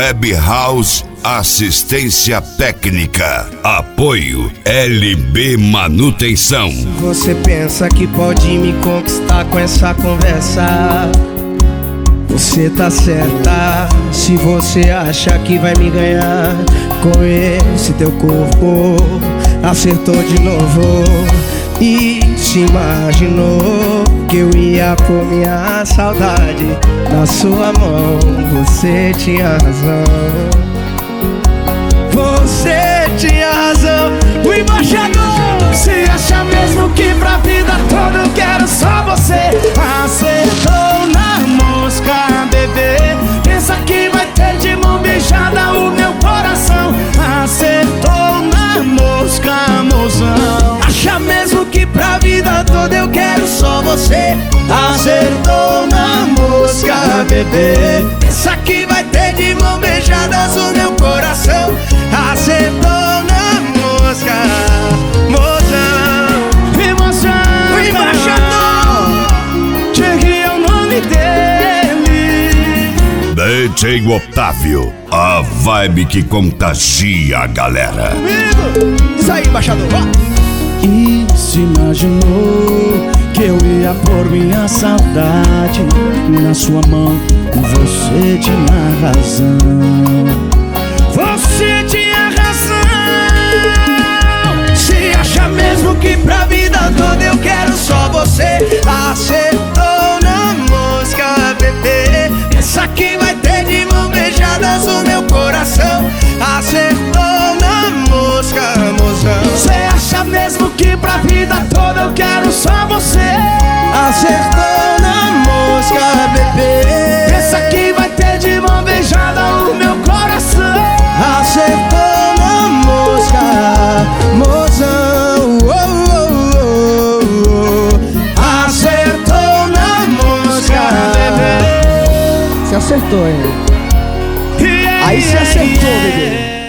Web House Assistência Técnica. Apoio LB Manutenção. Você pensa que pode me conquistar com essa conversa? Você tá certa. Se você acha que vai me ganhar com esse teu corpo, acertou de novo. E se imaginou que eu ia pôr minha saudade na sua mão. Você tinha razão. Você tinha razão. O embaixador, você acha mesmo que pra vida toda eu quero só você? Acertou na mosca, bebê. Pensa que vai ter de mão beijada o meu coração. Acertou na mosca, mozão. Acha mesmo que pra vida toda eu quero só você? Acertou na mosca, bebê. Pensa que vai ter de mão beijadas o meu coração. Acertou na mosca, mozão. Emoção, o embaixador, Thierry é o nome dele. DJ Otávio, a vibe que contagia a galera. Isso aí, embaixador, ó. E se imaginou que eu ia pôr minha saudade na sua mão. Você tinha razão. Você tinha razão. Se acha mesmo que pra vida toda eu quero só você? Acertou na mosca, bebê. Pensa que vai ter de mão beijadas o meu coração. Acertou na mosca, mozão. Você acha mesmo que pra vida toda eu quero só você? Acertou na mosca, bebê. Pensa que vai ter de mão beijada o meu coração. Acertou na mosca, mozão. Oh, oh, oh. Acertou na mosca, bebê. Você acertou, hein? Aí você acertou, bebê.